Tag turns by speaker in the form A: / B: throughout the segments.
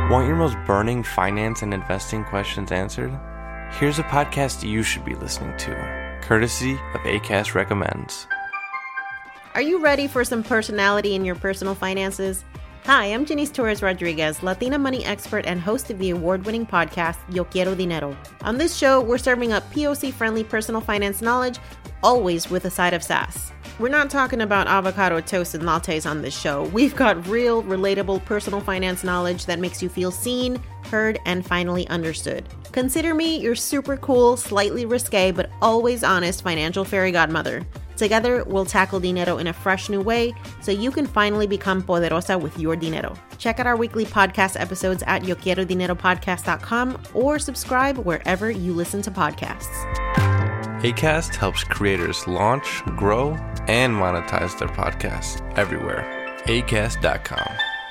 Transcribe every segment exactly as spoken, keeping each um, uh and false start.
A: Want your most burning finance and investing questions answered? Here's a podcast you should be listening to, courtesy of Acast Recommends.
B: Are you ready for some personality in your personal finances? Hi, I'm Janice Torres Rodriguez, Latina money expert and host of the award-winning podcast, Yo Quiero Dinero. On this show, we're serving up P O C-friendly personal finance knowledge, always with a side of sass. We're not talking about avocado toast and lattes on this show. We've got real, relatable personal finance knowledge that makes you feel seen, heard, and finally understood. Consider me your super cool, slightly risque, but always honest financial fairy godmother. Together, we'll tackle dinero in a fresh new way so you can finally become poderosa with your dinero. Check out our weekly podcast episodes at yo quiero dinero podcast dot com or subscribe wherever you listen to podcasts.
A: Acast helps creators launch, grow, and monetize their podcasts everywhere. acast dot com.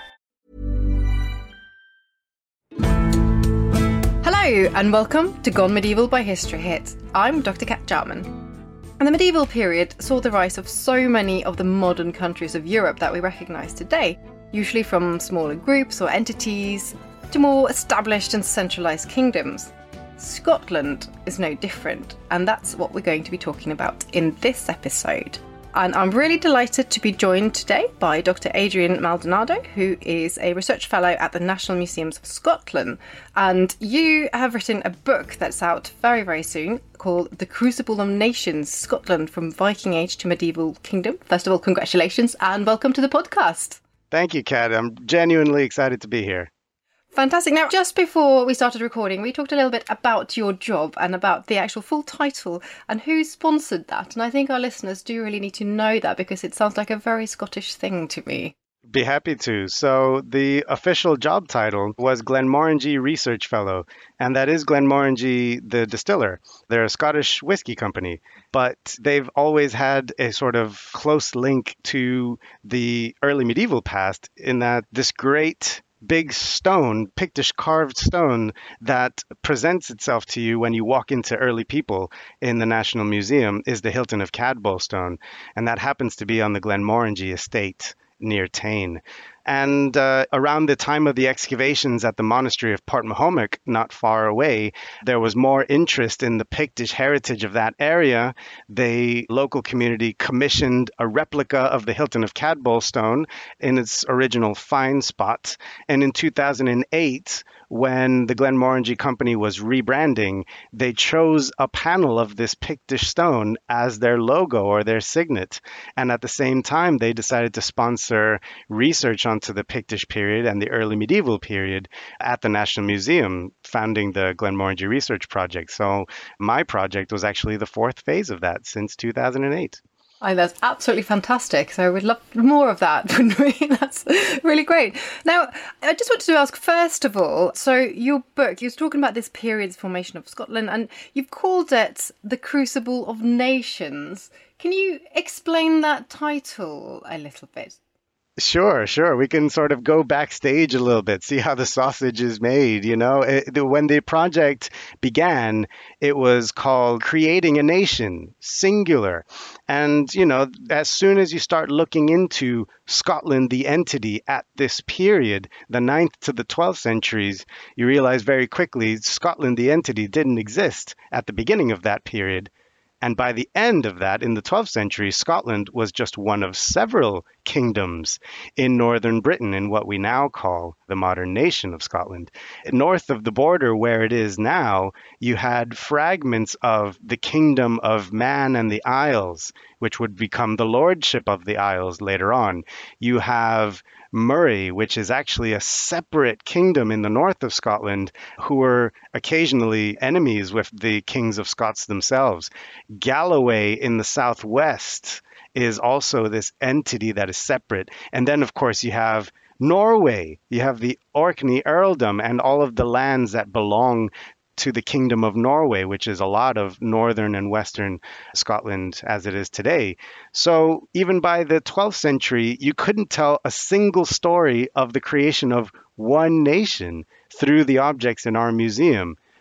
C: Hello, and welcome to Gone Medieval by History Hit. I'm Doctor Kat Jarman. And the medieval period saw the rise of so many of the modern countries of Europe that we recognise today, usually from smaller groups or entities to more established and centralised kingdoms. Scotland is no different, and that's what we're going to be talking about in this episode. And I'm really delighted to be joined today by Doctor Adrian Maldonado, who is a research fellow at the National Museums of Scotland. And you have written a book that's out very, very soon called The Crucible of Nations, Scotland from Viking Age to Medieval Kingdom. First of all, congratulations and welcome to the podcast.
D: Thank you, Kat. I'm genuinely excited to be here.
C: Fantastic. Now, just before we started recording, we talked a little bit about your job and about the actual full title and who sponsored that. And I think our listeners do really need to know that because it sounds like a very Scottish thing to me.
D: Be happy to. So the official job title was Glenmorangie Research Fellow, and that is Glenmorangie, the distiller. They're a Scottish whiskey company, but they've always had a sort of close link to the early medieval past in that this great big stone, Pictish carved stone that presents itself to you when you walk into Early People in the National Museum is the Hilton of Cadboll stone. And that happens to be on the Glenmorangie estate near Tain. And uh, around the time of the excavations at the monastery of Portmahomac, not far away, there was more interest in the Pictish heritage of that area. The local community commissioned a replica of the Hilton of Cadboll stone in its original find spot. And in two thousand eight, when the Glenmorangie company was rebranding, they chose a panel of this Pictish stone as their logo or their signet. And at the same time, they decided to sponsor research onto the Pictish period and the early medieval period at the National Museum, founding the Glenmorangie Research Project. So my project was actually the fourth phase of that since two thousand eight.
C: Oh, that's absolutely fantastic. So we'd love more of that, wouldn't we? That's really great. Now, I just wanted to ask, first of all, so your book, you're talking about this period's formation of Scotland, and you've called it The Crucible of Nations. Can you explain that title a little bit?
D: Sure, sure. We can sort of go backstage a little bit, see how the sausage is made. You know, it, the, when the project began, it was called Creating a Nation, singular. And, you know, as soon as you start looking into Scotland, the entity at this period, the ninth to the twelfth centuries, you realize very quickly Scotland, the entity, didn't exist at the beginning of that period. And by the end of that, in the twelfth century, Scotland was just one of several kingdoms in northern Britain, in what we now call the modern nation of Scotland. North of the border, where it is now, you had fragments of the kingdom of Man and the Isles, which would become the lordship of the Isles later on. You have Murray, which is actually a separate kingdom in the north of Scotland, who were occasionally enemies with the kings of Scots themselves. Galloway in the southwest is also this entity that is separate. And then, of course, you have Norway. You have the Orkney earldom and all of the lands that belong to the Kingdom of Norway, which is a lot of northern and western Scotland as it is today. So even by the twelfth century, you couldn't tell a single story of the creation of one nation through the objects in our museum.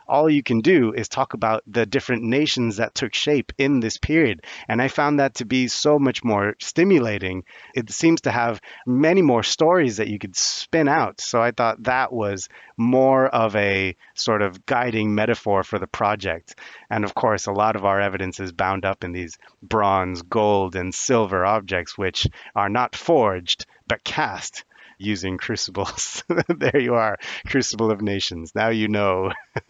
D: all you can do is talk about the different nations that took shape in this period. And I found that to be so much more stimulating. It seems to have many more stories that you could spin out. So I thought that was more of a sort of guiding metaphor for the project. And of course, a lot of our evidence is bound up in these bronze, gold, and silver objects, which are not forged, but cast using crucibles. There you are, Crucible of Nations. Now you know.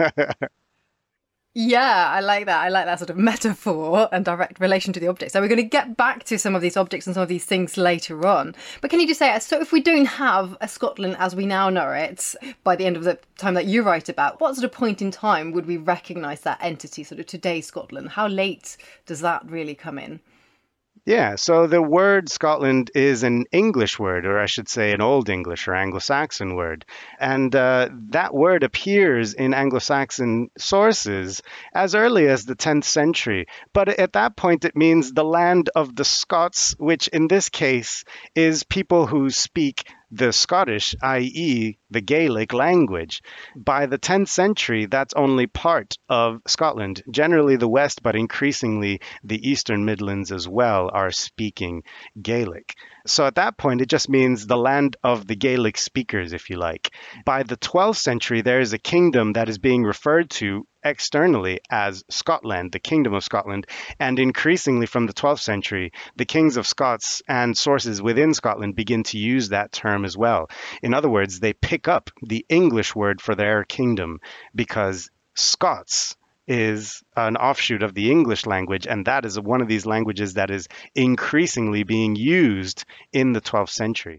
C: Yeah, I like that. I like that sort of metaphor and direct relation to the object. So we're going to get back to some of these objects and some of these things later on. But can you just say, so if we don't have a Scotland as we now know it, by the end of the time that you write about, what sort of point in time would we recognise that entity, sort of today's Scotland? How late does that really come in?
D: Yeah, so the word Scotland is an English word, or I should say an Old English or Anglo-Saxon word. And uh, that word appears in Anglo-Saxon sources as early as the tenth century. But at that point, it means the land of the Scots, which in this case is people who speak the Scottish, that is the Gaelic language. By the tenth century, that's only part of Scotland. Generally the West, but increasingly the Eastern Midlands as well, are speaking Gaelic. So at that point, it just means the land of the Gaelic speakers, if you like. By the twelfth century, there is a kingdom that is being referred to externally as Scotland, the Kingdom of Scotland, and increasingly from the twelfth century, the kings of Scots and sources within Scotland begin to use that term as well. In other words, they pick up the English word for their kingdom because Scots is an offshoot of the English language, and that is one of these languages that is increasingly being used in the twelfth century.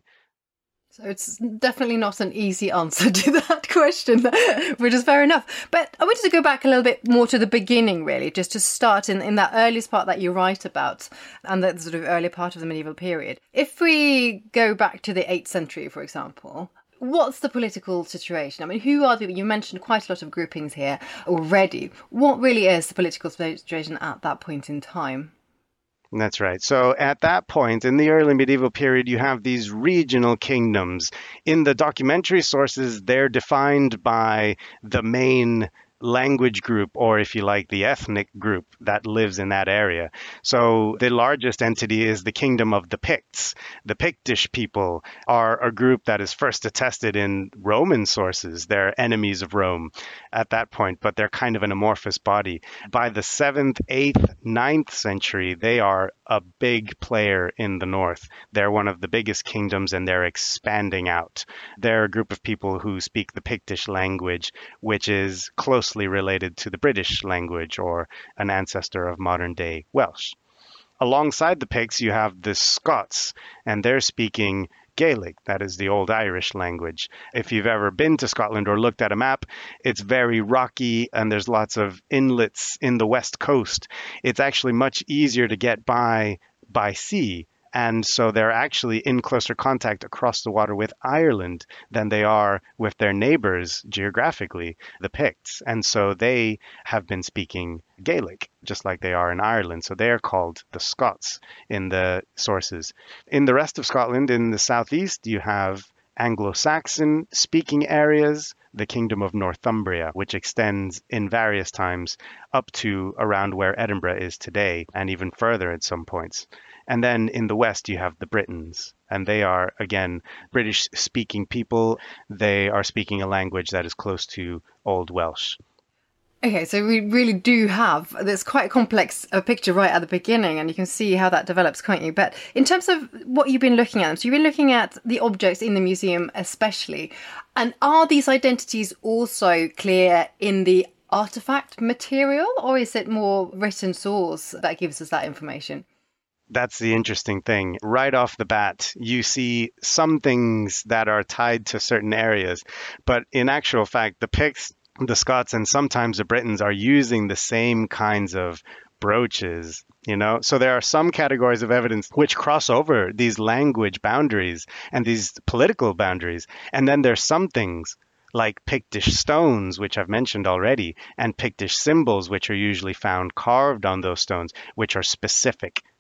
C: So it's definitely not an easy answer to that question, which is fair enough. But I wanted to go back a little bit more to the beginning, really, just to start in, in that earliest part that you write about and the sort of earlier part of the medieval period. If we go back to the eighth century, for example, what's the political situation? I mean, who are the, you mentioned quite a lot of groupings here already. What really is the political situation at that point in time?
D: That's right. So at that point, in the early medieval period, you have these regional kingdoms. In the documentary sources, they're defined by the main language group, or if you like, the ethnic group that lives in that area. So the largest entity is the kingdom of the Picts. The Pictish people are a group that is first attested in Roman sources. They're enemies of Rome at that point, but they're kind of an amorphous body. By the seventh, eighth, ninth century, they are a big player in the north. They're one of the biggest kingdoms, and they're expanding out. They're a group of people who speak the Pictish language, which is closely related to the British language, or an ancestor of modern-day Welsh. Alongside the Picts, you have the Scots, and they're speaking Gaelic, that is the Old Irish language. If you've ever been to Scotland or looked at a map, it's very rocky and there's lots of inlets in the west coast. It's actually much easier to get by by sea. And so they're actually in closer contact across the water with Ireland than they are with their neighbors geographically, the Picts. And so they have been speaking Gaelic, just like they are in Ireland. So they're called the Scots in the sources. In the rest of Scotland, in the southeast, you have Anglo-Saxon speaking areas, the Kingdom of Northumbria, which extends in various times up to around where Edinburgh is today, and even further at some points. And then in the west, you have the Britons, and they are, again, British-speaking people. They are speaking a language that is close to Old Welsh.
C: Okay, so we really do have, there's quite a complex uh, picture right at the beginning, and you can see how that develops, can't you? But in terms of what you've been looking at, so you've been looking at the objects in the museum especially, and are these identities also clear in the artifact material, or is it more written source that gives us that information?
D: That's the interesting thing. Right off the bat, you see some things that are tied to certain areas, but in actual fact, the Picts, the Scots, and sometimes the Britons are using the same kinds of brooches, you know? So there are some categories of evidence which cross over these language boundaries and these political boundaries. And then there's some things like Pictish stones, which I've mentioned already, and Pictish symbols, which are usually found carved on those stones, which are specific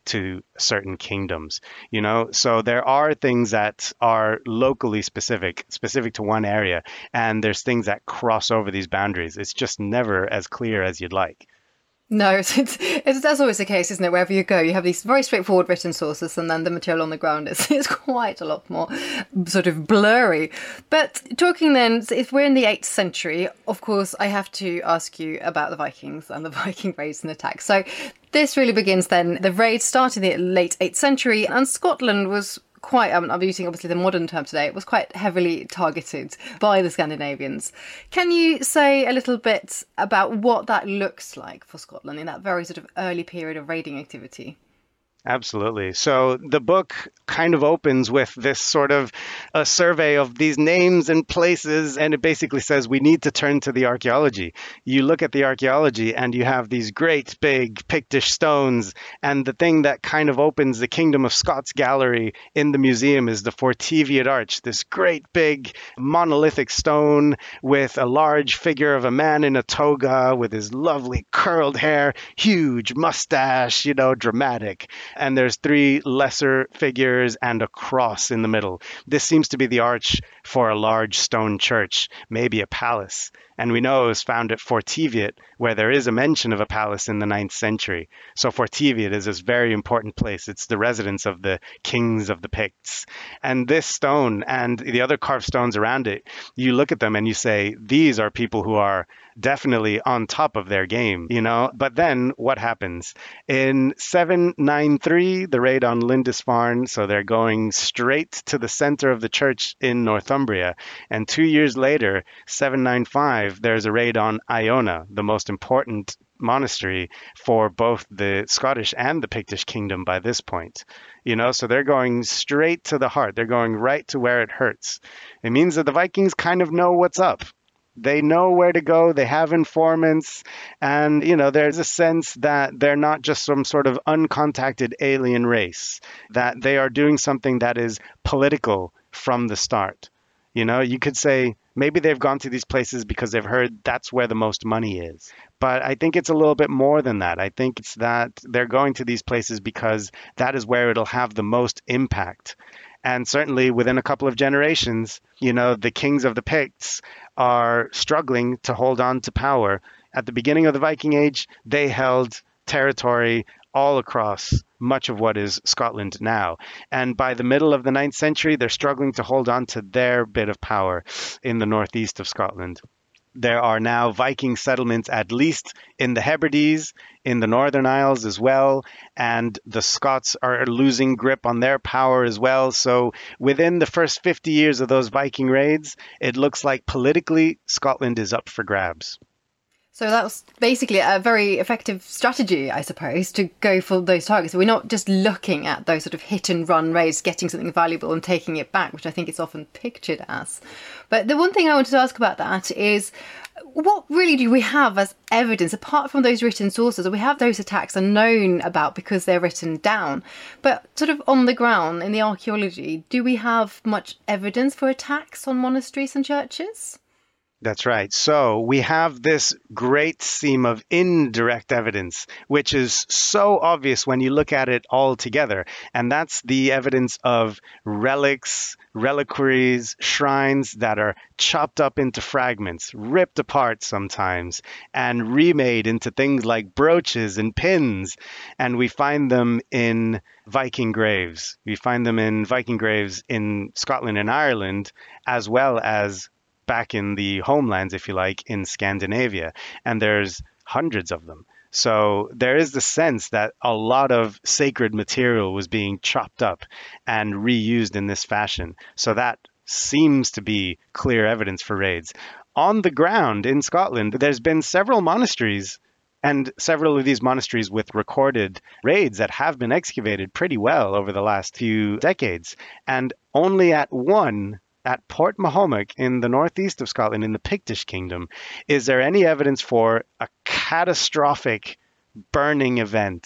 D: to certain kingdoms, you know? So there are things that are locally specific, specific to one area, and there's things that cross over these boundaries. It's just never as clear as you'd like.
C: No, it's, it's, it's, that's always the case, isn't it? Wherever you go, you have these very straightforward written sources, and then the material on the ground is, is quite a lot more sort of blurry. But talking then, if we're in the eighth century, of course, I have to ask you about the Vikings and the Viking raids and attacks. So this really begins then. The raids started in the late eighth century, and Scotland was quite, um, I'm using obviously the modern term today, it was quite heavily targeted by the Scandinavians. Can you say a little bit about what that looks like for Scotland in that very sort of early period of raiding activity?
D: Absolutely. So the book kind of opens with this sort of a survey of these names and places, and it basically says we need to turn to the archaeology. You look at the archaeology and you have these great big Pictish stones, and the thing that kind of opens the Kingdom of Scots gallery in the museum is the Forteviot Arch, this great big monolithic stone with a large figure of a man in a toga with his lovely curled hair, huge mustache, you know, dramatic. And there's three lesser figures and a cross in the middle. This seems to be the arch for a large stone church, maybe a palace. And we know it was found at Forteviot, where there is a mention of a palace in the ninth century. So Forteviot is this very important place. It's the residence of the kings of the Picts. And this stone and the other carved stones around it, you look at them and you say, these are people who are definitely on top of their game, you know? But then what happens? In seven ninety-three, the raid on Lindisfarne, so they're going straight to the center of the church in Northumbria. And two years later, seven ninety-five, there's a raid on Iona, the most important monastery for both the Scottish and the Pictish kingdom by this point. You know, so they're going straight to the heart. They're going right to where it hurts. It means that the Vikings kind of know what's up. They know where to go. They have informants. And, you know, there's a sense that they're not just some sort of uncontacted alien race, that they are doing something that is political from the start. You know, you could say maybe they've gone to these places because they've heard that's where the most money is. But I think it's a little bit more than that. I think it's that they're going to these places because that is where it'll have the most impact. And certainly within a couple of generations, you know, the kings of the Picts are struggling to hold on to power. At the beginning of the Viking Age, they held territory all across much of what is Scotland now. And by the middle of the ninth century, they're struggling to hold on to their bit of power in the northeast of Scotland. There are now Viking settlements, at least in the Hebrides, in the Northern Isles as well, and the Scots are losing grip on their power as well. So within the first fifty years of those Viking raids, it looks like politically Scotland is up for grabs.
C: So that was basically a very effective strategy, I suppose, to go for those targets. So we're not just looking at those sort of hit and run raids, getting something valuable and taking it back, which I think is often pictured as. But the one thing I wanted to ask about that is, what really do we have as evidence, apart from those written sources? We have those attacks are known about because they're written down. But sort of on the ground, in the archaeology, do we have much evidence for attacks on monasteries and churches?
D: That's right. So we have this great seam of indirect evidence, which is so obvious when you look at it all together. And that's the evidence of relics, reliquaries, shrines that are chopped up into fragments, ripped apart sometimes, and remade into things like brooches and pins. And we find them in Viking graves. We find them in Viking graves in Scotland and Ireland, as well as back in the homelands, if you like, in Scandinavia. And there's hundreds of them. So there is the sense that a lot of sacred material was being chopped up and reused in this fashion. So that seems to be clear evidence for raids. On the ground in Scotland, there's been several monasteries and several of these monasteries with recorded raids that have been excavated pretty well over the last few decades. And only at one, at Port Mahomack in the northeast of Scotland, in the Pictish kingdom, is there any evidence for a catastrophic burning event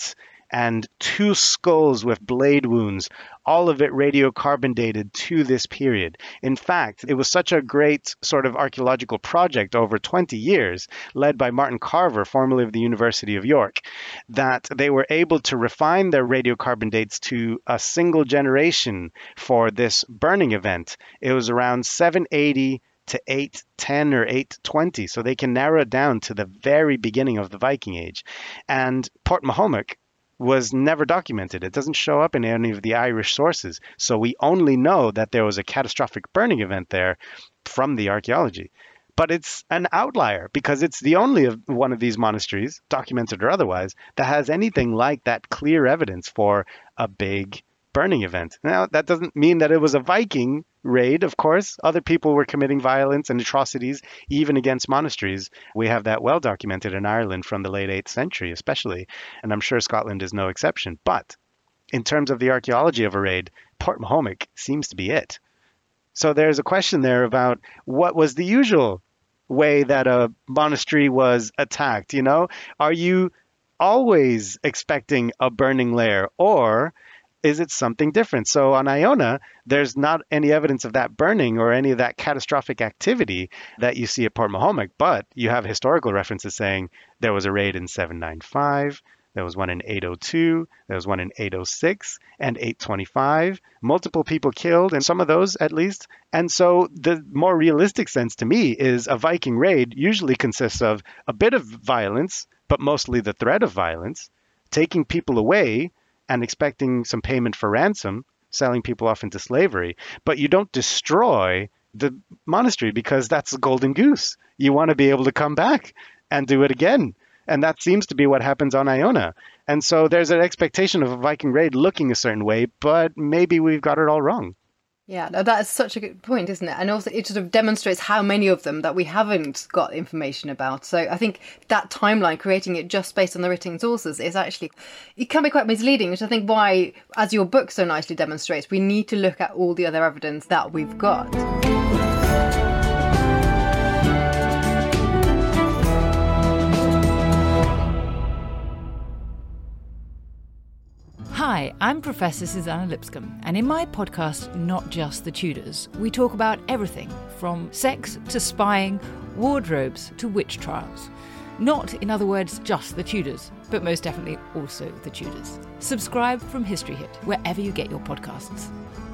D: and two skulls with blade wounds, all of it radiocarbon dated to this period. In fact, it was such a great sort of archaeological project over twenty years, led by Martin Carver, formerly of the University of York, that they were able to refine their radiocarbon dates to a single generation for this burning event. It was around seven eighty to eight ten or eight twenty, so they can narrow it down to the very beginning of the Viking Age. And Port Mahomet was never documented. It doesn't show up in any of the Irish sources. So we only know that there was a catastrophic burning event there from the archaeology. But it's an outlier because it's the only of one of these monasteries, documented or otherwise, that has anything like that clear evidence for a big burning event. Now, that doesn't mean that it was a Viking raid, of course. Other people were committing violence and atrocities, even against monasteries. We have that well documented in Ireland from the late eighth century, especially, and I'm sure Scotland is no exception. But in terms of the archaeology of a raid, Port Mahomet seems to be it. So there's a question there about what was the usual way that a monastery was attacked, you know? Are you always expecting a burning lair, or is it something different? So on Iona, there's not any evidence of that burning or any of that catastrophic activity that you see at Port Mahomet, but you have historical references saying there was a raid in seven ninety-five, there was one in eight oh two, there was one in eight oh six and eight twenty-five, multiple people killed, and some of those at least. And so the more realistic sense to me is a Viking raid usually consists of a bit of violence, but mostly the threat of violence, taking people away and expecting some payment for ransom, selling people off into slavery. But you don't destroy the monastery because that's the golden goose. You want to be able to come back and do it again. And that seems to be what happens on Iona. And so there's an expectation of a Viking raid looking a certain way, but maybe we've got it all wrong.
C: Yeah, that is such a good point, isn't it? And also it sort of demonstrates how many of them that we haven't got information about. So I think that timeline, creating it just based on the written sources, is actually, it can be quite misleading, which I think why, as your book so nicely demonstrates, we need to look at all the other evidence that we've got.
E: Hi, I'm Professor Susanna Lipscomb, and in my podcast, Not Just the Tudors, we talk about everything from sex to spying, wardrobes to witch trials. Not, in other words, just the Tudors, but most definitely also the Tudors. Subscribe from History Hit, wherever you get your podcasts.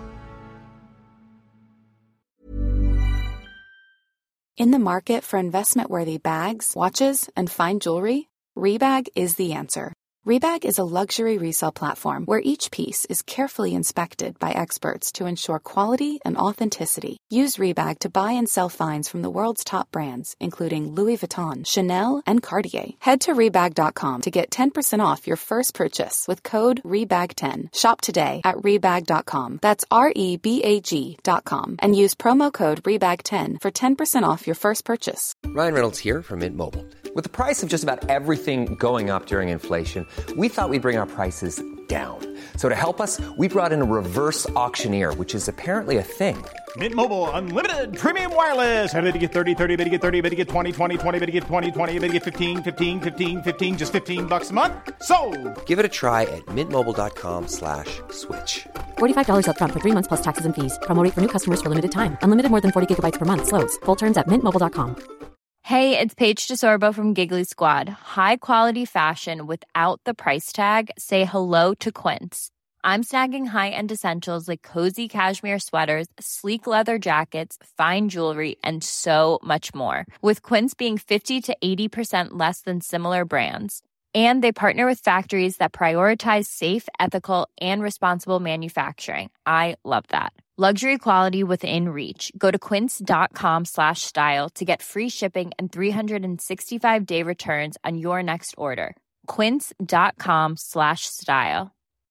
F: In the market for investment-worthy bags, watches, and fine jewelry, Rebag is the answer. Rebag is a luxury resale platform where each piece is carefully inspected by experts to ensure quality and authenticity. Use Rebag to buy and sell finds from the world's top brands, including Louis Vuitton, Chanel, and Cartier. Head to Rebag dot com to get ten percent off your first purchase with code Rebag ten. Shop today at Rebag dot com. That's R E B A G dot com. And use promo code Rebag ten for ten percent off your first purchase.
G: Ryan Reynolds here from Mint Mobile. With the price of just about everything going up during inflation, we thought we'd bring our prices down. So to help us, we brought in a reverse auctioneer, which is apparently a thing.
H: Mint Mobile Unlimited Premium Wireless. How to get thirty, thirty, how to get thirty, how to get twenty, twenty, twenty, how to get twenty, twenty, how to get fifteen, fifteen, fifteen, fifteen, just fifteen bucks a month? Sold!
G: Give it a try at mintmobile.com slash switch.
I: forty-five dollars up front for three months plus taxes and fees. Promo rate for new customers for limited time. Unlimited more than forty gigabytes per month. Slows full terms at mint mobile dot com.
J: Hey, it's Paige DeSorbo from Giggly Squad. High quality fashion without the price tag. Say hello to Quince. I'm snagging high-end essentials like cozy cashmere sweaters, sleek leather jackets, fine jewelry, and so much more. With Quince being fifty to eighty percent less than similar brands. And they partner with factories that prioritize safe, ethical, and responsible manufacturing. I love that. Luxury quality within reach. Go to quince.com slash style to get free shipping and three sixty-five day returns on your next order. Quince.com slash style.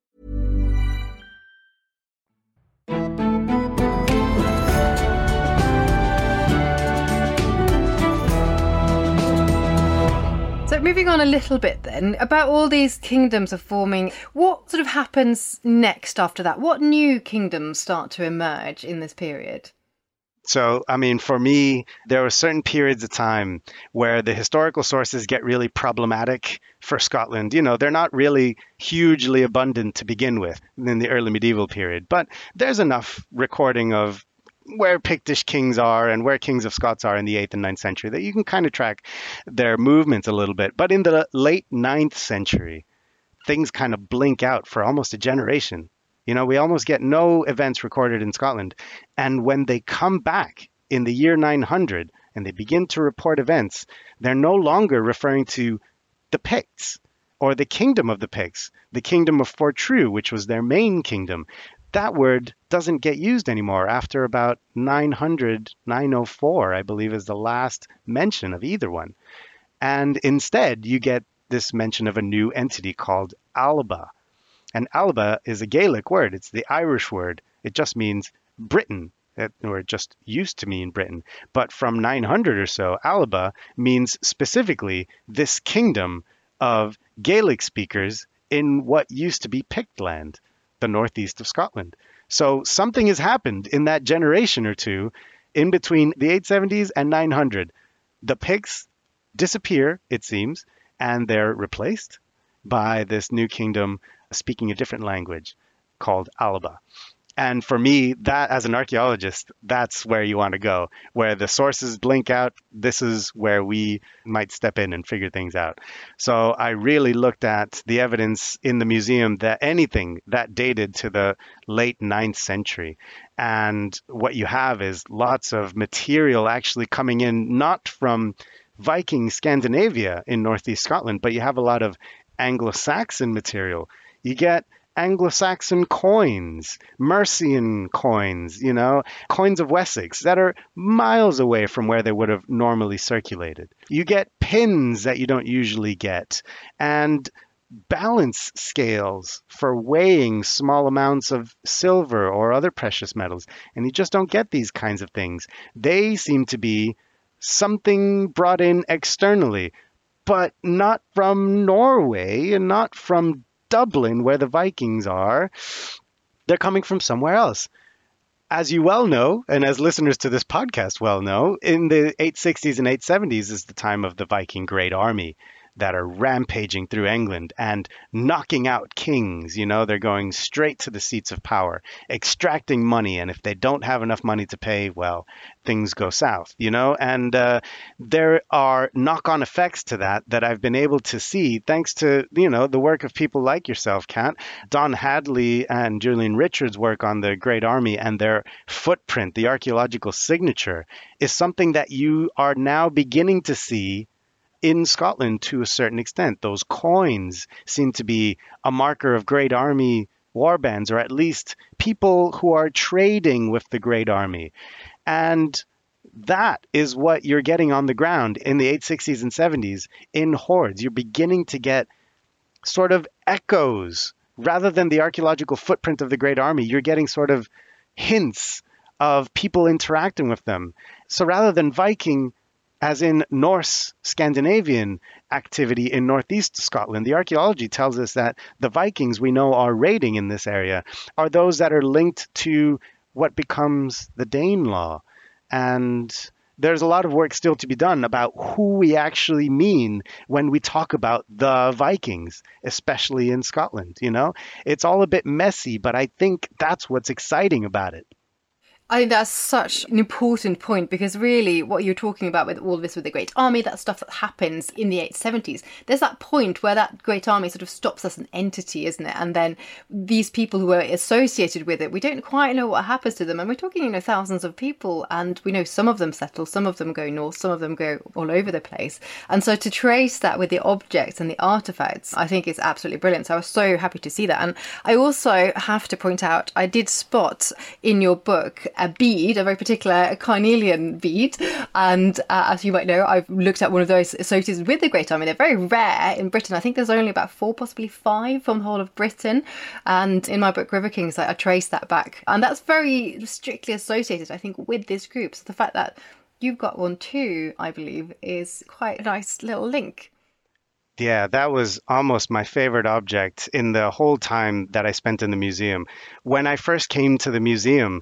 C: So moving on a little bit then, about all these kingdoms are forming, what sort of happens next after that? What new kingdoms start to emerge in this period?
D: So, I mean, for me, there were certain periods of time where the historical sources get really problematic for Scotland. You know, they're not really hugely abundant to begin with in the early medieval period, but there's enough recording of where Pictish kings are and where kings of Scots are in the eighth and ninth century that you can kind of track their movements a little bit. But in the late ninth century, things kind of blink out for almost a generation. You know, we almost get no events recorded in Scotland. And when they come back in the year nine hundred and they begin to report events, they're no longer referring to the Picts or the kingdom of the Picts, the kingdom of Fortru, which was their main kingdom. That word doesn't get used anymore after about nine hundred, nine oh four, I believe, is the last mention of either one. And instead, you get this mention of a new entity called Alba. And Alba is a Gaelic word. It's the Irish word. It just means Britain, or it just used to mean Britain. But from nine hundred or so, Alba means specifically this kingdom of Gaelic speakers in what used to be Pictland, the northeast of Scotland. So something has happened in that generation or two in between the eight seventies and nine hundred. The Picts disappear, it seems, and they're replaced by this new kingdom speaking a different language called Alba. And for me, that as an archaeologist, that's where you want to go. Where the sources blink out, this is where we might step in and figure things out. So I really looked at the evidence in the museum that anything that dated to the late ninth century. And what you have is lots of material actually coming in, not from Viking Scandinavia in northeast Scotland, but you have a lot of Anglo-Saxon material. You get Anglo-Saxon coins, Mercian coins, you know, coins of Wessex that are miles away from where they would have normally circulated. You get pins that you don't usually get, and balance scales for weighing small amounts of silver or other precious metals. And you just don't get these kinds of things. They seem to be something brought in externally, but not from Norway and not from Dublin, where the Vikings are. They're coming from somewhere else. As you well know, and as listeners to this podcast well know, in the eight sixties and eight seventies is the time of the Viking Great Army that are rampaging through England and knocking out kings. You know, they're going straight to the seats of power, extracting money. And if they don't have enough money to pay, well, things go south, you know, and uh, there are knock-on effects to that that I've been able to see thanks to, you know, the work of people like yourself, Kat. Don Hadley and Julian Richards' work on the Great Army and their footprint, the archaeological signature, is something that you are now beginning to see in Scotland to a certain extent. Those coins seem to be a marker of Great Army warbands, or at least people who are trading with the Great Army. And that is what you're getting on the ground in the eight sixties and seventies in hordes. You're beginning to get sort of echoes. Rather than the archaeological footprint of the Great Army, you're getting sort of hints of people interacting with them. So rather than Viking, as in Norse Scandinavian activity in northeast Scotland, the archaeology tells us that the Vikings we know are raiding in this area are those that are linked to what becomes the Danelaw. And there's a lot of work still to be done about who we actually mean when we talk about the Vikings, especially in Scotland. You know, it's all a bit messy, but I think that's what's exciting about it.
C: I think that's such an important point, because really what you're talking about with all this with the Great Army, that stuff that happens in the eight seventies, there's that point where that Great Army sort of stops as an entity, isn't it? And then these people who are associated with it, we don't quite know what happens to them. And we're talking, you know, thousands of people, and we know some of them settle, some of them go north, some of them go all over the place. And so to trace that with the objects and the artifacts, I think is absolutely brilliant. So I was so happy to see that. And I also have to point out, I did spot in your book a bead, a very particular carnelian bead. And uh, as you might know, I've looked at one of those associated with the Great Army. They're very rare in Britain. I think there's only about four, possibly five from the whole of Britain. And in my book, River Kings, I, I traced that back. And that's very strictly associated, I think, with this group. So the fact that you've got one too, I believe, is quite a nice little link.
D: Yeah, that was almost my favorite object in the whole time that I spent in the museum. When I first came to the museum,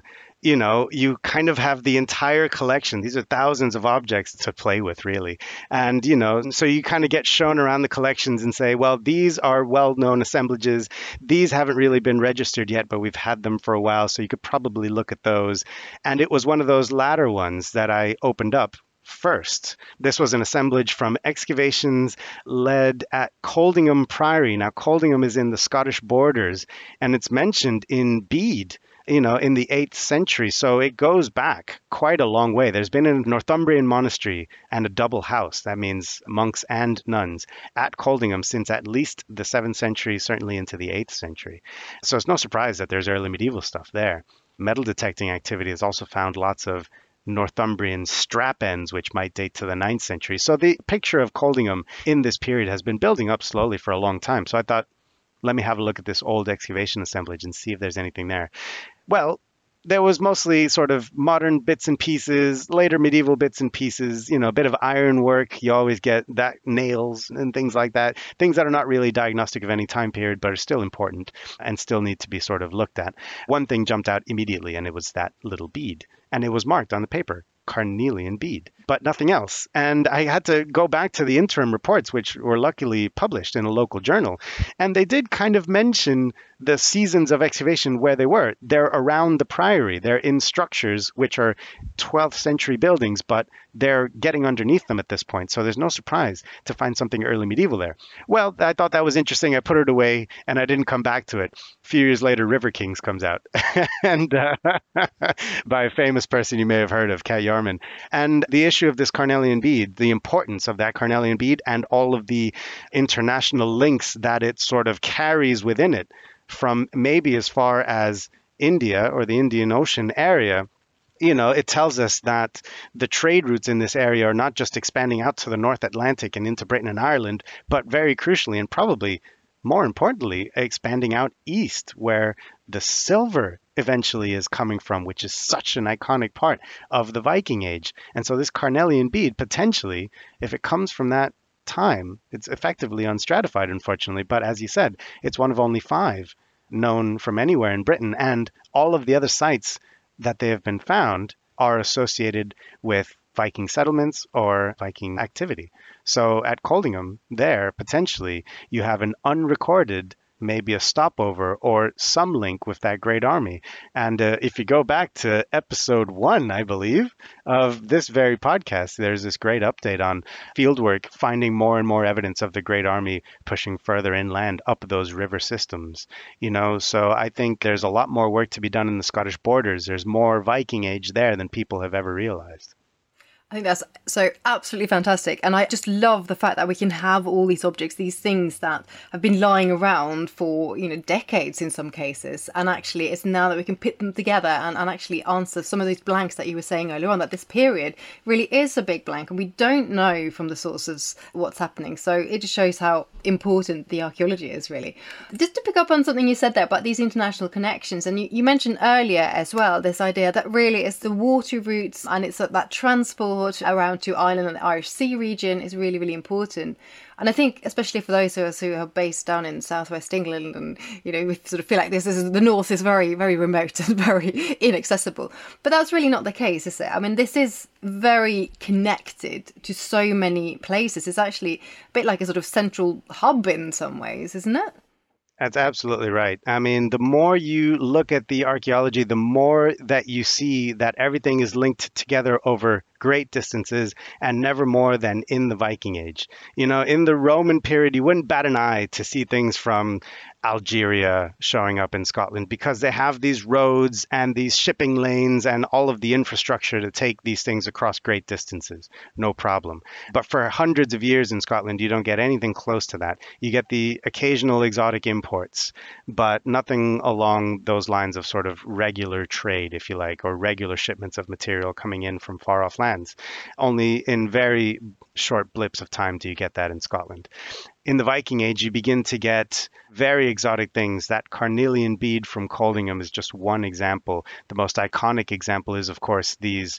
D: you know, you kind of have the entire collection. These are thousands of objects to play with, really. And, you know, so you kind of get shown around the collections and say, well, these are well-known assemblages. These haven't really been registered yet, but we've had them for a while, so you could probably look at those. And it was one of those latter ones that I opened up first. This was an assemblage from excavations led at Coldingham Priory. Now, Coldingham is in the Scottish borders, and it's mentioned in Bede, you know, in the eighth century. So it goes back quite a long way. There's been a Northumbrian monastery and a double house, that means monks and nuns, at Coldingham since at least the seventh century, certainly into the eighth century. So it's no surprise that there's early medieval stuff there. Metal detecting activity has also found lots of Northumbrian strap ends, which might date to the ninth century. So the picture of Coldingham in this period has been building up slowly for a long time. So I thought, let me have a look at this old excavation assemblage and see if there's anything there. Well, there was mostly sort of modern bits and pieces, later medieval bits and pieces, you know, a bit of ironwork. You always get that, nails and things like that, things that are not really diagnostic of any time period, but are still important and still need to be sort of looked at. One thing jumped out immediately, and it was that little bead. And it was marked on the paper, carnelian bead, but nothing else. And I had to go back to the interim reports, which were luckily published in a local journal. And they did kind of mention the seasons of excavation where they were. They're around the priory. They're in structures which are twelfth century buildings, but they're getting underneath them at this point. So there's no surprise to find something early medieval there. Well, I thought that was interesting. I put it away and I didn't come back to it. A few years later, River Kings comes out and uh, by a famous person you may have heard of, Cat Yarman. And the issue of this carnelian bead, the importance of that carnelian bead and all of the international links that it sort of carries within it, from maybe as far as India or the Indian Ocean area, you know, it tells us that the trade routes in this area are not just expanding out to the North Atlantic and into Britain and Ireland, but very crucially and probably more importantly, expanding out east where the silver eventually is coming from, which is such an iconic part of the Viking Age. And so this carnelian bead, potentially, if it comes from that time, it's effectively unstratified, unfortunately. But as you said, it's one of only five known from anywhere in Britain. And all of the other sites that they have been found are associated with Viking settlements or Viking activity. So at Coldingham, there, potentially, you have an unrecorded, maybe a stopover or some link with that great army. And uh, if you go back to episode one, I believe, of this very podcast, there's this great update on fieldwork, finding more and more evidence of the great army pushing further inland up those river systems. You know, so I think there's a lot more work to be done in the Scottish borders. There's more Viking Age there than people have ever realized.
C: I think that's so absolutely fantastic. And I just love the fact that we can have all these objects, these things that have been lying around for, you know, decades in some cases. And actually it's now that we can put them together and, and actually answer some of these blanks that you were saying earlier on, that this period really is a big blank and we don't know from the sources what's happening. So it just shows how important the archaeology is, really. Just to pick up on something you said there about these international connections, and you, you mentioned earlier as well, this idea that really it's the water routes and it's that transport around to Ireland and the Irish Sea region is really, really important. And I think, especially for those of us who are based down in southwest England and, you know, we sort of feel like this is the north is very, very remote and very inaccessible. But that's really not the case, is it? I mean, this is very connected to so many places. It's actually a bit like a sort of central hub in some ways, isn't it?
D: That's absolutely right. I mean, the more you look at the archaeology, the more that you see that everything is linked together over great distances and never more than in the Viking Age. You know, in the Roman period, you wouldn't bat an eye to see things from Algeria showing up in Scotland because they have these roads and these shipping lanes and all of the infrastructure to take these things across great distances. No problem. But for hundreds of years in Scotland, you don't get anything close to that. You get the occasional exotic imports, but nothing along those lines of sort of regular trade, if you like, or regular shipments of material coming in from far off lands. Only in very short blips of time do you get that in Scotland. in the Viking Age, you begin to get very exotic things. That carnelian bead from Coldingham is just one example. The most iconic example is, of course, these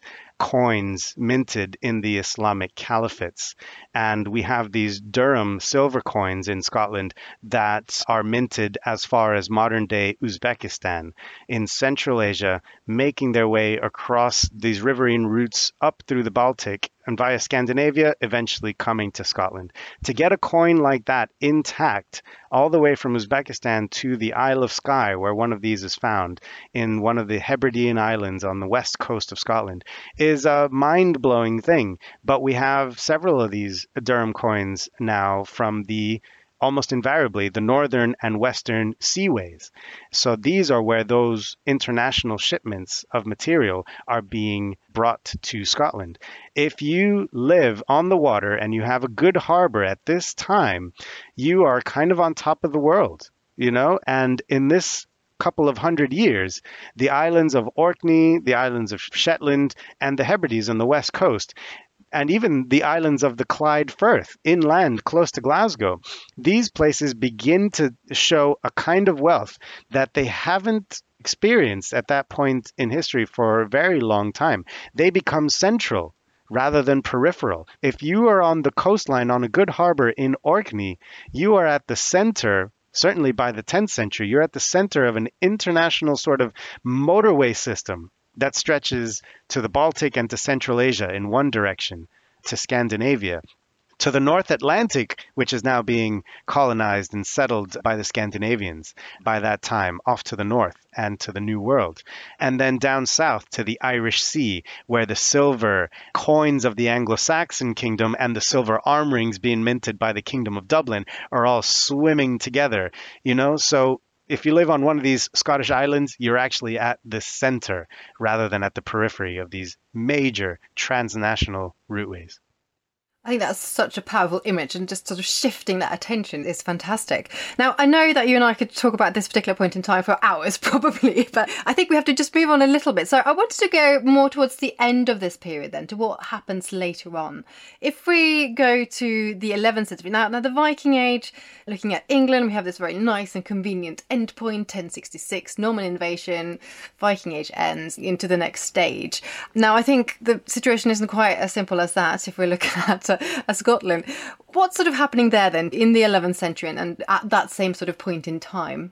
D: coins minted in the Islamic caliphates. And we have these Durham silver coins in Scotland that are minted as far as modern-day Uzbekistan in Central Asia, making their way across these riverine routes up through the Baltic and via Scandinavia, eventually coming to Scotland. To get a coin like that intact, all the way from Uzbekistan to the Isle of Skye, where one of these is found, in one of the Hebridean Islands on the west coast of Scotland, is a mind-blowing thing. But we have several of these Durham coins now from the almost invariably the northern and western seaways. So these are where those international shipments of material are being brought to Scotland. If you live on the water and you have a good harbor at this time, you are kind of on top of the world, you know? And in this couple of hundred years, the islands of Orkney, the islands of Shetland, and the Hebrides on the west coast, and even the islands of the Clyde Firth, inland close to Glasgow, these places begin to show a kind of wealth that they haven't experienced at that point in history for a very long time. They become central rather than peripheral. If you are on the coastline on a good harbor in Orkney, you are at the center. Certainly by the tenth century, you're at the center of an international sort of motorway system that stretches to the Baltic and to Central Asia in one direction, to Scandinavia, to the North Atlantic, which is now being colonized and settled by the Scandinavians by that time, off to the north and to the New World, and then down south to the Irish Sea, where the silver coins of the Anglo-Saxon kingdom and the silver arm rings being minted by the Kingdom of Dublin are all swimming together, you know, so if you live on one of these Scottish islands, you're actually at the center rather than at the periphery of these major transnational routeways.
C: I think that's such a powerful image, and just sort of shifting that attention is fantastic. Now, I know that you and I could talk about this particular point in time for hours, probably, but I think we have to just move on a little bit. So I wanted to go more towards the end of this period then, to what happens later on. If we go to the eleventh century, now, now the Viking Age, looking at England, we have this very nice and convenient endpoint, ten sixty-six, Norman invasion, Viking Age ends, into the next stage. Now, I think the situation isn't quite as simple as that if we're looking at as Scotland. What's sort of happening there then in the eleventh century and at that same sort of point in time?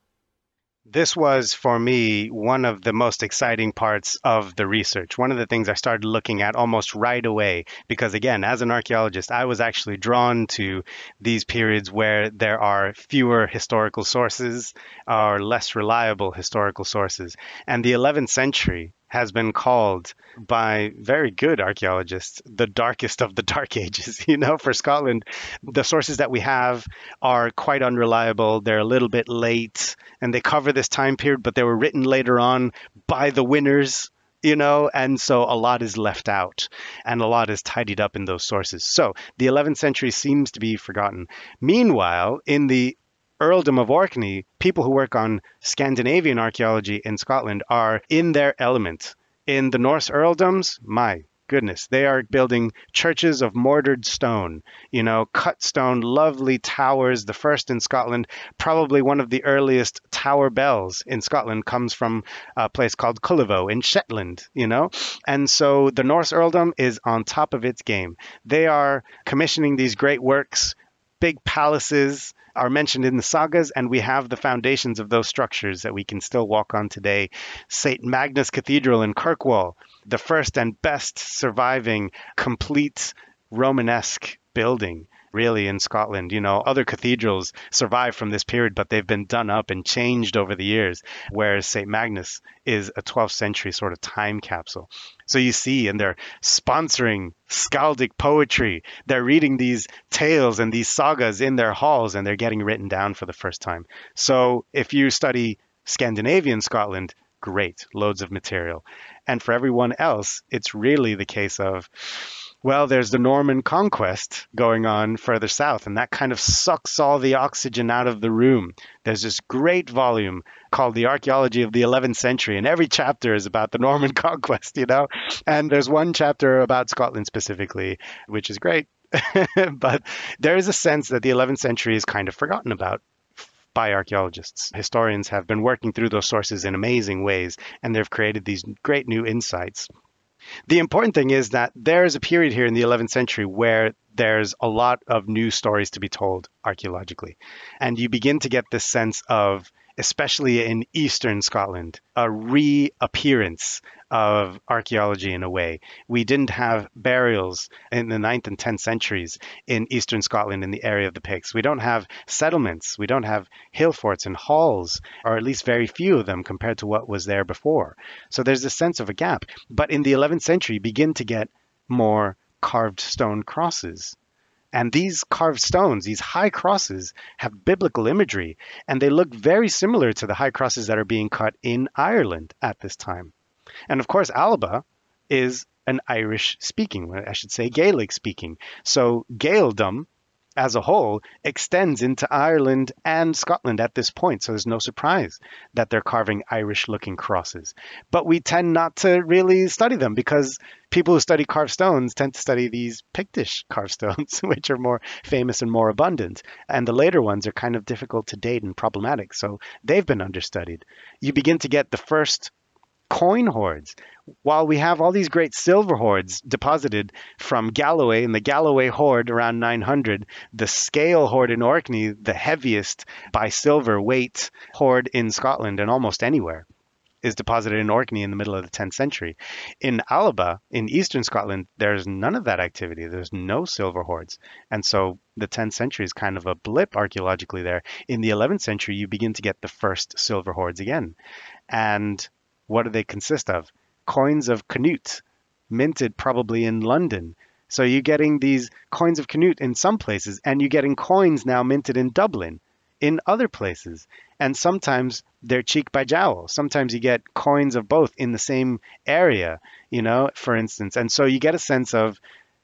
D: This was, for me, one of the most exciting parts of the research. One of the things I started looking at almost right away, because again, as an archaeologist, I was actually drawn to these periods where there are fewer historical sources or less reliable historical sources. And the eleventh century has been called by very good archaeologists the darkest of the dark ages. You know, for Scotland, the sources that we have are quite unreliable. They're a little bit late and they cover this time period, but they were written later on by the winners, you know, and so a lot is left out and a lot is tidied up in those sources. So the eleventh century seems to be forgotten. Meanwhile, in the Earldom of Orkney, people who work on Scandinavian archaeology in Scotland are in their element. In the Norse earldoms, my goodness, they are building churches of mortared stone, you know, cut stone, lovely towers. The first in Scotland, probably one of the earliest tower bells in Scotland, comes from a place called Cullevo in Shetland, you know. And so the Norse earldom is on top of its game. They are commissioning these great works. Big palaces are mentioned in the sagas, and we have the foundations of those structures that we can still walk on today. Saint Magnus Cathedral in Kirkwall, the first and best surviving complete Romanesque building, really, in Scotland. You know, other cathedrals survive from this period, but they've been done up and changed over the years, whereas Saint Magnus is a twelfth century sort of time capsule. So you see, and they're sponsoring skaldic poetry. They're reading these tales and these sagas in their halls, and they're getting written down for the first time. So if you study Scandinavian Scotland, great, loads of material. And for everyone else, it's really the case of, well, there's the Norman conquest going on further south, and that kind of sucks all the oxygen out of the room. There's this great volume called The Archaeology of the eleventh Century, and every chapter is about the Norman conquest, you know? And there's one chapter about Scotland specifically, which is great. But there is a sense that the eleventh century is kind of forgotten about by archaeologists. Historians have been working through those sources in amazing ways, and they've created these great new insights. The important thing is that there is a period here in the eleventh century where there's a lot of new stories to be told archaeologically. And you begin to get this sense of, especially in eastern Scotland, a reappearance of archaeology in a way. We didn't have burials in the ninth and tenth centuries in eastern Scotland in the area of the Picts. We don't have settlements. We don't have hill forts and halls, or at least very few of them compared to what was there before. So there's a sense of a gap. But in the eleventh century, you begin to get more carved stone crosses. And these carved stones, these high crosses, have biblical imagery, and they look very similar to the high crosses that are being cut in Ireland at this time. And of course, Alba is an Irish-speaking, I should say Gaelic-speaking. So Gaeldom, as a whole, extends into Ireland and Scotland at this point. So there's no surprise that they're carving Irish-looking crosses. But we tend not to really study them because people who study carved stones tend to study these Pictish carved stones, which are more famous and more abundant. And the later ones are kind of difficult to date and problematic. So they've been understudied. You begin to get the first coin hoards. While we have all these great silver hoards deposited from Galloway and the Galloway hoard around nine hundred, the Scale hoard in Orkney, the heaviest by silver weight hoard in Scotland and almost anywhere, is deposited in Orkney in the middle of the tenth century. In Alba, in eastern Scotland, there's none of that activity. There's no silver hoards. And so the tenth century is kind of a blip archaeologically there. In the eleventh century, you begin to get the first silver hoards again. And what do they consist of? Coins of Canute, minted probably in London. So you're getting these coins of Canute in some places, and you're getting coins now minted in Dublin, in other places. And sometimes they're cheek by jowl. Sometimes you get coins of both in the same area, you know, for instance. And so you get a sense of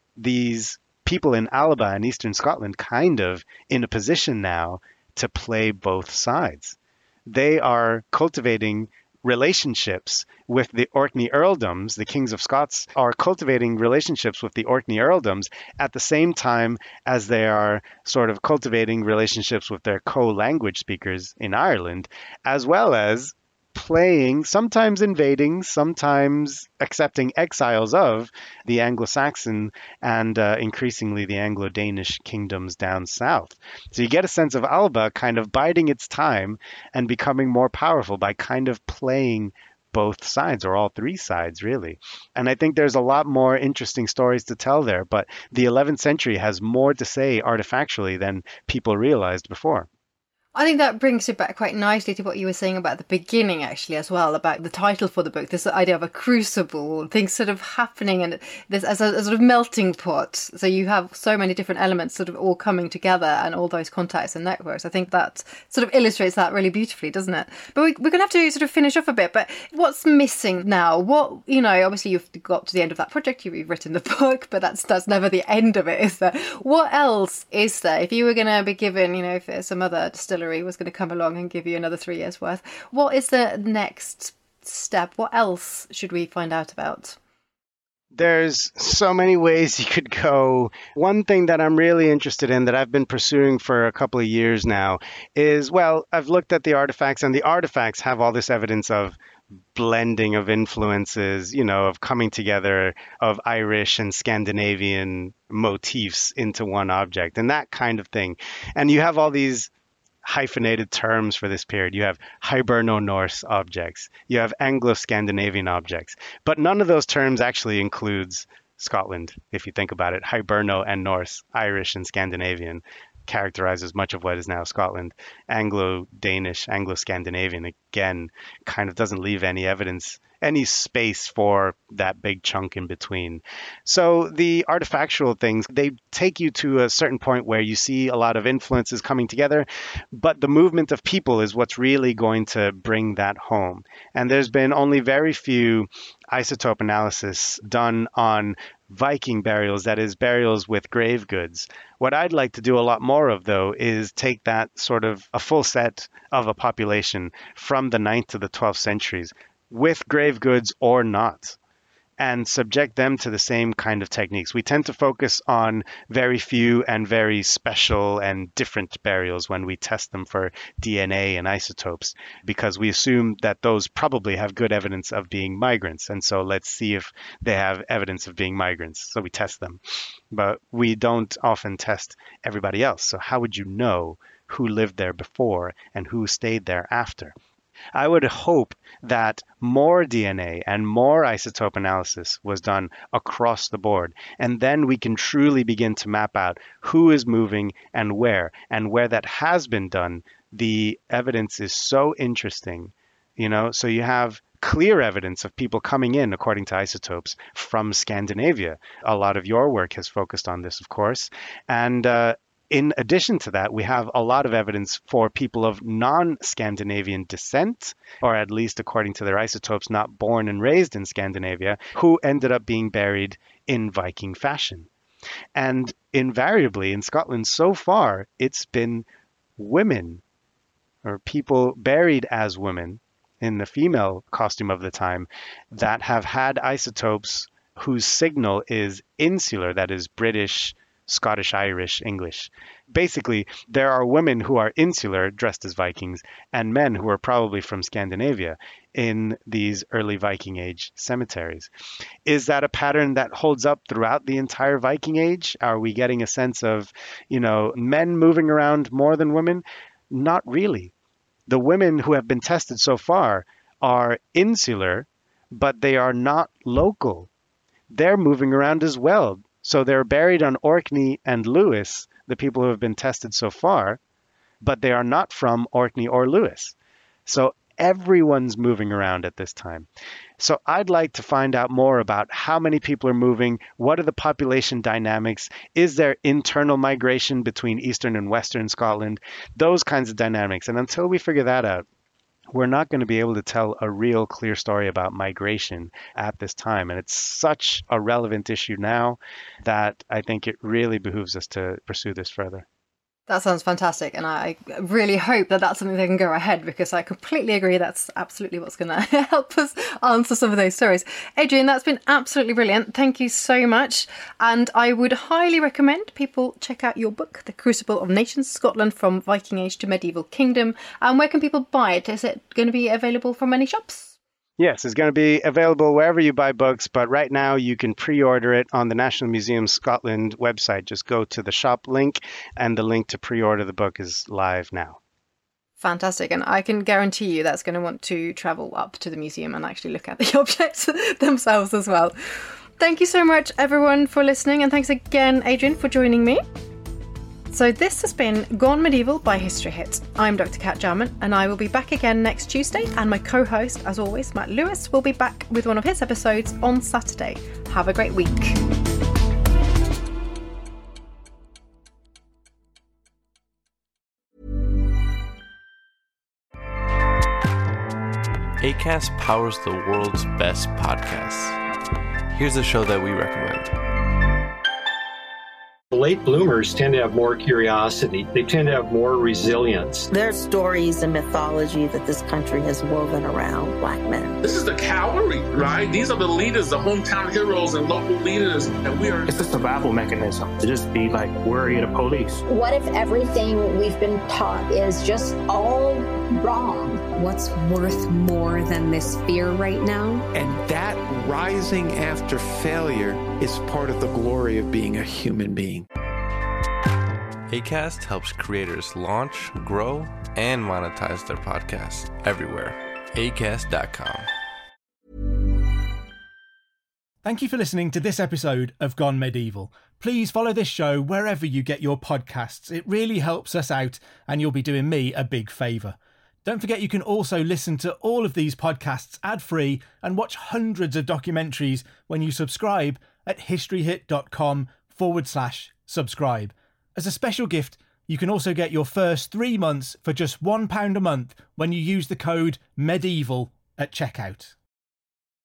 D: these people in Alba and eastern Scotland kind of in a position now to play both sides. They are cultivating relationships with the Orkney earldoms. The kings of Scots are cultivating relationships with the Orkney earldoms at the same time as they are sort of cultivating relationships with their co-language speakers in Ireland, as well as playing, sometimes invading, sometimes accepting exiles of the Anglo-Saxon and uh, increasingly the Anglo-Danish kingdoms down south. So you get a sense of Alba kind of biding its time and becoming more powerful by kind of playing both sides, or all three sides, really. And I think there's a lot more interesting stories to tell there, but the eleventh century has more to say artifactually than people realized before.
C: I think that brings it back quite nicely to what you were saying about the beginning, actually, as well, about the title for the book, this idea of a crucible, things sort of happening and this as a, a sort of melting pot. So you have so many different elements sort of all coming together and all those contacts and networks. I think that sort of illustrates that really beautifully, doesn't it? But we, we're going to have to sort of finish off a bit. But what's missing now? What, you know, obviously you've got to the end of that project, you've written the book, but that's that's never the end of it, is there? What else is there? If you were going to be given, you know, if there's some other distillery was going to come along and give you another three years worth, what is the next step? What else should we find out about?
D: There's so many ways you could go. One thing that I'm really interested in that I've been pursuing for a couple of years now is, well, I've looked at the artifacts, and the artifacts have all this evidence of blending of influences, you know, of coming together of Irish and Scandinavian motifs into one object and that kind of thing. And you have all these hyphenated terms for this period. You have Hiberno-Norse objects. You have Anglo-Scandinavian objects. But none of those terms actually includes Scotland, if you think about it. Hiberno and Norse, Irish and Scandinavian, characterizes much of what is now Scotland. Anglo-Danish, Anglo-Scandinavian, again, kind of doesn't leave any evidence, any space for that big chunk in between. So the artifactual things, they take you to a certain point where you see a lot of influences coming together, but the movement of people is what's really going to bring that home. And there's been only very few isotope analysis done on Viking burials, that is, burials with grave goods. What I'd like to do a lot more of, though, is take that sort of a full set of a population from the ninth to the twelfth centuries, with grave goods or not, and subject them to the same kind of techniques. We tend to focus on very few and very special and different burials when we test them for D N A and isotopes, because we assume that those probably have good evidence of being migrants. And so let's see if they have evidence of being migrants. So we test them. But we don't often test everybody else. So how would you know who lived there before and who stayed there after? I would hope that more D N A and more isotope analysis was done across the board. And then we can truly begin to map out who is moving and where. And where that has been done, the evidence is so interesting. You know, so you have clear evidence of people coming in, according to isotopes, from Scandinavia. A lot of your work has focused on this, of course. And uh, in addition to that, we have a lot of evidence for people of non-Scandinavian descent, or at least according to their isotopes, not born and raised in Scandinavia, who ended up being buried in Viking fashion. And invariably in Scotland so far, it's been women or people buried as women in the female costume of the time that have had isotopes whose signal is insular, that is British, Scottish, Irish, English. Basically, there are women who are insular, dressed as Vikings, and men who are probably from Scandinavia in these early Viking Age cemeteries. Is that a pattern that holds up throughout the entire Viking Age? Are we getting a sense of, you know, men moving around more than women? Not really. The women who have been tested so far are insular, but they are not local. They're moving around as well. So they're buried on Orkney and Lewis, the people who have been tested so far, but they are not from Orkney or Lewis. So everyone's moving around at this time. So I'd like to find out more about how many people are moving, what are the population dynamics, is there internal migration between Eastern and Western Scotland, those kinds of dynamics. And until we figure that out, we're not going to be able to tell a real clear story about migration at this time. And it's such a relevant issue now that I think it really behooves us to pursue this further.
C: That sounds fantastic, and I really hope that that's something that can go ahead, because I completely agree that's absolutely what's going to help us answer some of those stories. Adrian, that's been absolutely brilliant. Thank you so much. And I would highly recommend people check out your book, The Crucible of Nations, Scotland from Viking Age to Medieval Kingdom. And where can people buy it? Is it going to be available from any shops?
D: Yes, it's going to be available wherever you buy books, but right now you can pre-order it on the National Museum Scotland website. Just go to the shop link, and the link to pre-order the book is live now.
C: Fantastic. And I can guarantee you that's going to want to travel up to the museum and actually look at the objects themselves as well. Thank you so much, everyone, for listening. And thanks again, Adrian, for joining me. So this has been Gone Medieval by History Hit. I'm Doctor Kat Jarman, and I will be back again next Tuesday, and my co-host, as always, Matt Lewis, will be back with one of his episodes on Saturday. Have a great week.
A: Acast powers the world's best podcasts. Here's a show that we recommend.
K: Late bloomers tend to have more curiosity. They tend to have more resilience.
L: There are stories and mythology that this country has woven around Black men.
M: This is the cavalry, right? These are the leaders, the hometown heroes and local leaders. And we are...
N: It's a survival mechanism to just be like worried of police.
O: What if everything we've been taught is just all wrong?
P: What's worth more than this fear right now?
Q: And that rising after failure is part of the glory of being a human being.
A: Acast helps creators launch, grow, and monetize their podcasts everywhere. acast dot com.
R: Thank you for listening to this episode of Gone Medieval. Please follow this show wherever you get your podcasts. It really helps us out, and you'll be doing me a big favour. Don't forget you can also listen to all of these podcasts ad-free and watch hundreds of documentaries when you subscribe at historyhit.com forward slash subscribe. As a special gift, you can also get your first three months for just one pound a month when you use the code MEDIEVAL at checkout.